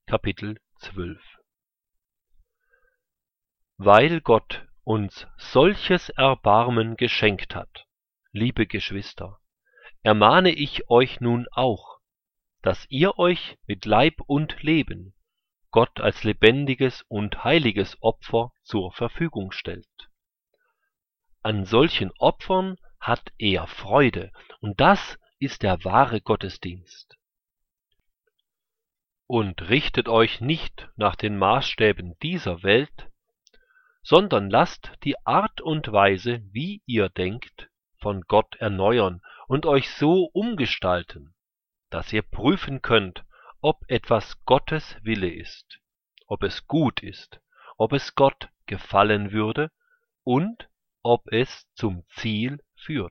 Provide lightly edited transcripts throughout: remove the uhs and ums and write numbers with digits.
Kapitel 12. Weil Gott uns solches Erbarmen geschenkt hat, liebe Geschwister, ermahne ich euch nun auch, dass ihr euch mit Leib und Leben Gott als lebendiges und heiliges Opfer zur Verfügung stellt. An solchen Opfern hat er Freude, und das ist der wahre Gottesdienst. Und richtet euch nicht nach den Maßstäben dieser Welt, sondern lasst die Art und Weise, wie ihr denkt, von Gott erneuern und euch so umgestalten, dass ihr prüfen könnt, ob etwas Gottes Wille ist, ob es gut ist, ob es Gott gefallen würde und ob es zum Ziel führt.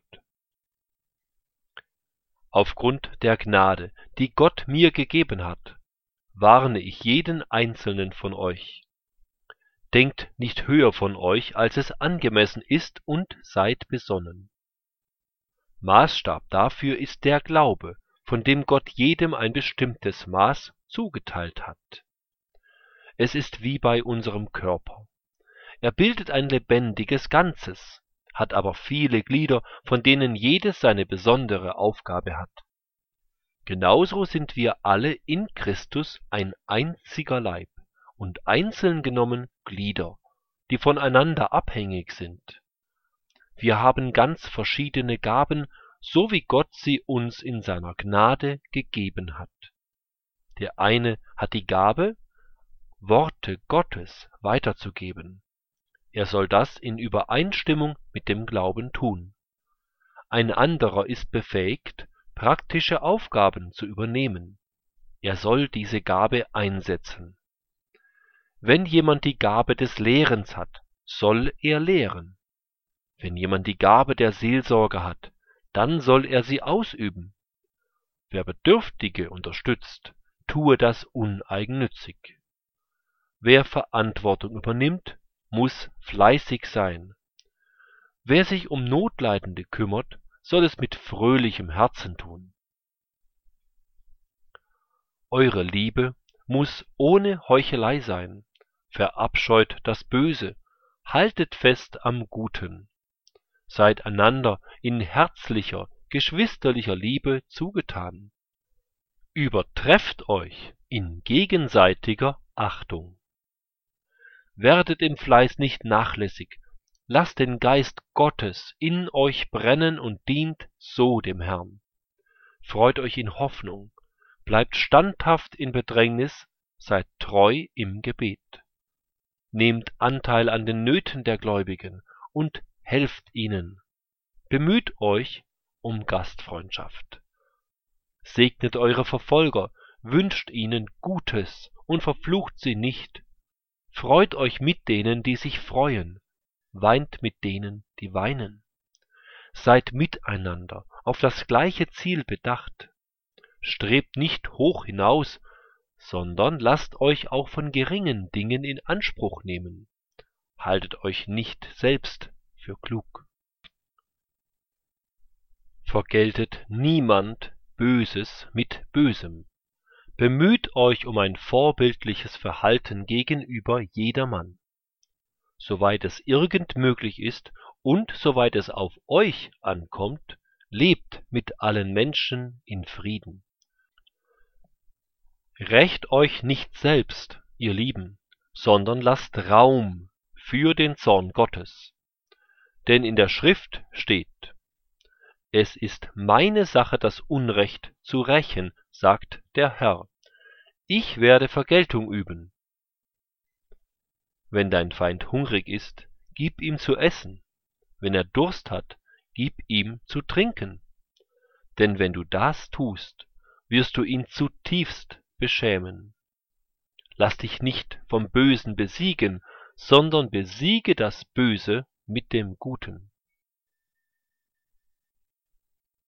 Aufgrund der Gnade, die Gott mir gegeben hat, warne ich jeden einzelnen von euch. Denkt nicht höher von euch, als es angemessen ist, und seid besonnen. Maßstab dafür ist der Glaube, von dem Gott jedem ein bestimmtes Maß zugeteilt hat. Es ist wie bei unserem Körper. Er bildet ein lebendiges Ganzes, hat aber viele Glieder, von denen jedes seine besondere Aufgabe hat. Genauso sind wir alle in Christus ein einziger Leib und einzeln genommen Glieder, die voneinander abhängig sind. Wir haben ganz verschiedene Gaben, so wie Gott sie uns in seiner Gnade gegeben hat. Der eine hat die Gabe, Worte Gottes weiterzugeben. Er soll das in Übereinstimmung mit dem Glauben tun. Ein anderer ist befähigt, praktische Aufgaben zu übernehmen. Er soll diese Gabe einsetzen. Wenn jemand die Gabe des Lehrens hat, soll er lehren. Wenn jemand die Gabe der Seelsorge hat, dann soll er sie ausüben. Wer Bedürftige unterstützt, tue das uneigennützig. Wer Verantwortung übernimmt, muss fleißig sein. Wer sich um Notleidende kümmert, soll es mit fröhlichem Herzen tun. Eure Liebe muss ohne Heuchelei sein. Verabscheut das Böse, haltet fest am Guten. Seid einander in herzlicher, geschwisterlicher Liebe zugetan. Übertrefft euch in gegenseitiger Achtung. Werdet im Fleiß nicht nachlässig, lasst den Geist Gottes in euch brennen und dient so dem Herrn. Freut euch in Hoffnung, bleibt standhaft in Bedrängnis, seid treu im Gebet. Nehmt Anteil an den Nöten der Gläubigen und helft ihnen. Bemüht euch um Gastfreundschaft. Segnet eure Verfolger, wünscht ihnen Gutes und verflucht sie nicht. Freut euch mit denen, die sich freuen, weint mit denen, die weinen. Seid miteinander auf das gleiche Ziel bedacht. Strebt nicht hoch hinaus, sondern lasst euch auch von geringen Dingen in Anspruch nehmen. Haltet euch nicht selbst für klug. Vergeltet niemand Böses mit Bösem. Bemüht euch um ein vorbildliches Verhalten gegenüber jedermann. Soweit es irgend möglich ist und soweit es auf euch ankommt, lebt mit allen Menschen in Frieden. Rächt euch nicht selbst, ihr Lieben, sondern lasst Raum für den Zorn Gottes. Denn in der Schrift steht: Es ist meine Sache, das Unrecht zu rächen, sagt der Herr. Ich werde Vergeltung üben. Wenn dein Feind hungrig ist, gib ihm zu essen. Wenn er Durst hat, gib ihm zu trinken. Denn wenn du das tust, wirst du ihn zutiefst beschämen. Lass dich nicht vom Bösen besiegen, sondern besiege das Böse mit dem Guten.